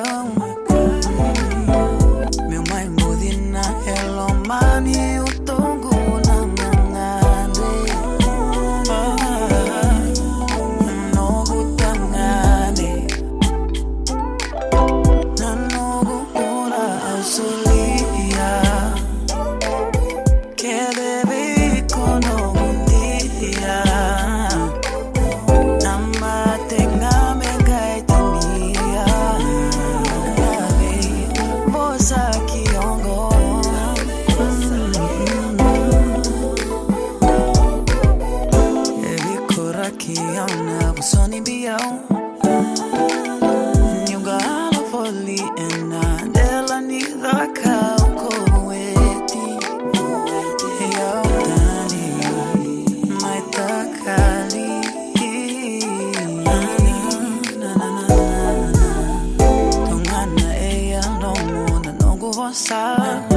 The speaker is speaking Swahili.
Meu mai mudina elomani utongo na ngande. No gutangane. Nano gukura asulia. Kedebe kono mundia. Kiona busoni bio Nyunga ala foli ena Dela ni dhaka ukoweti Yo dani Maitakali Tongana eya nomu na nongu vosa